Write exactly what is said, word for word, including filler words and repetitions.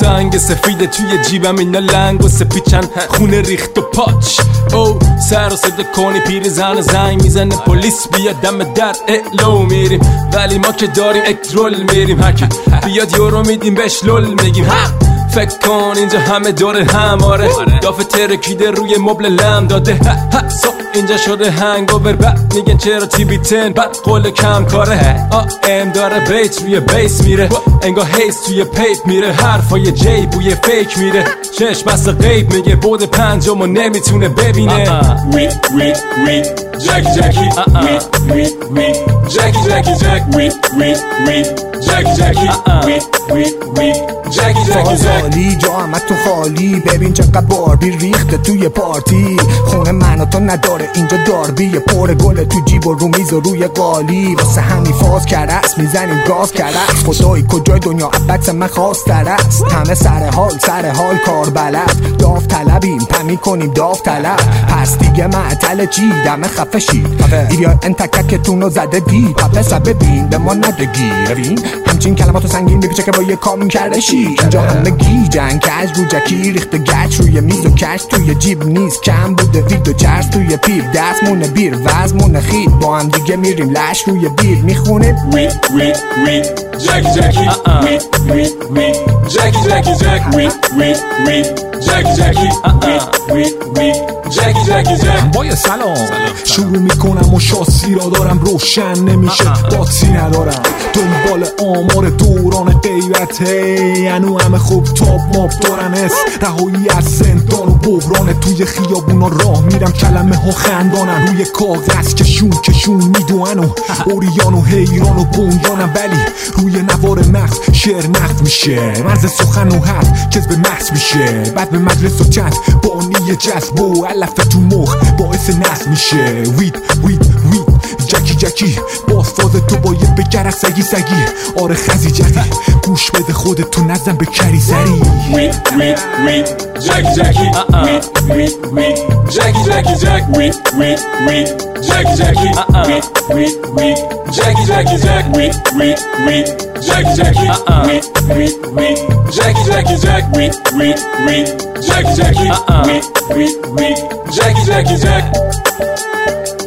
سنگ سفید توی جیبم اینا لنگ و سپیچن خونه ریخت و پاچ او سر و صدا کنی پیر زن زنگ میزنه پلیس بیاد دم در اعلو میریم ولی ما که داریم اکرول میریم هرکی بیاد یورو میدیم بهش لول میگیم فکر کن اینجا همه دور هم آره دافه ترکیده روی مبل لم داده صبح اینجا شده هنگوور بعد میگن چرا تی بی تن بعد قول کم کاره آ ام داره بیت روی بیس میره انگار هیس توی پیپ میره حرفای جی بوی فیک میره چشم بس غیب میگه بود پنجمو نمیتونه ببینه وی وی وی جکی جکی وی وی وی جکی جکی جک وی وی وی جکی جکی وی وی وی جکی جکی جک خالی جامت تو خالی ببین چقدر باربی ریخته توی پارتی خونه من و تو نداره اینجا داربی پر گل تو جیب و رو میز و روی قالی واسه همین فاز کرست میزنیم گاز کرست خدای کجای دنیا عبت من خواستر است همه سر حال سر حال کار بلد داف طلبیم پمی کنیم داف طلب پس دیگه معطل چی دمه خفه شید ایریا انتککتون رو زده دی پپسه ببین به ما ندگی ببین همچین کلماتو سنگین میپیچه که با یه کامین کرده شی اینجا همه گیجن کج رو جکی ریخته گچ روی میز و کش توی جیب نیست کم بوده وید و چرس توی پیپ دستمونه بیر وزمونه خید با هم دیگه میریم لش روی بیر میخونیم وی وی وی جکی جکی وی وی وی جکی جکی جک وی وی وی جکی جکی وی وی وی جکی جکی جک با سلام شروع میکنم و شاسی را دارم روشن نمیشه باطی ندارم دنبال آمار دوران غیرت انو همه خوب تاب ماب دارن اس رهایی از زندان و بحران توی خیابونا راه میرم کلمه ها خندانن روی کاغذ کشون کشون میدونن و اوریان و حیران و بوندانم ولی روی نوار مغز شعر نقد میشه مرز سخن و حرف جذب محض میشه بعد به مجلس و چند بانی جذب و علف تو مخ باعث نصب میشه وید وید وید جکی جکی باز فاز تو با یه بگرک سگی سگی آره خزی جکی گوش بده خودتو نزن به کری سری وید وید وید جکی جکی وید وید وید جکی جکی جک وید وید وید جکی جکی وید وید وید جکی جکی جک وید وید وید جکی جکی وید وید وید جکی جکی جک وید وید وید جکی جکی وید وید وید جکی جکی جک